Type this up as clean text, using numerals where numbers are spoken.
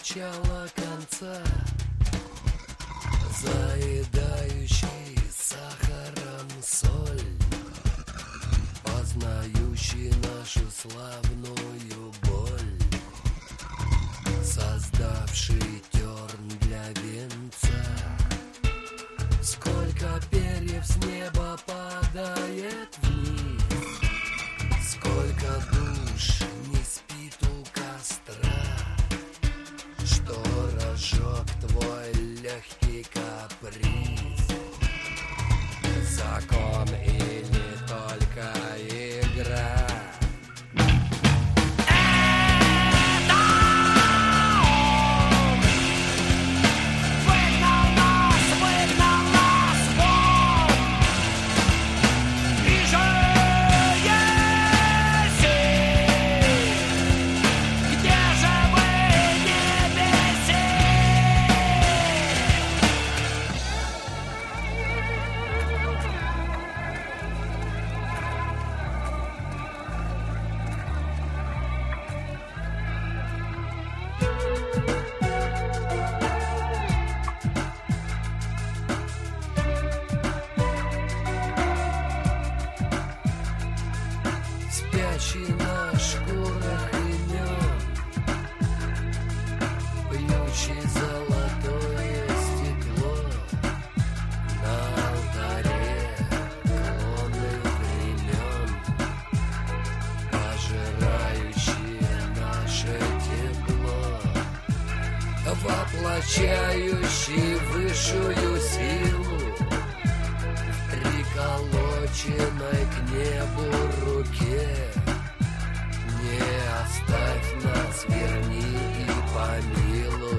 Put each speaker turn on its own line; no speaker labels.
начала конца, заедающий сахаром соль, познающий нашу славную боль, создавший терн для венца. Сколько перьев с неба падает вниз, сколько душ не спит у костра, что разжег твой легкий каприз. Закон или только игра? Спящий на шкурах имен, пьющий золотое стекло, на алтаре клоны времен, пожирающие наше тепло, воплощающий высшую силу в приколоченной к небу руке. Не оставь нас, верни и помилуй.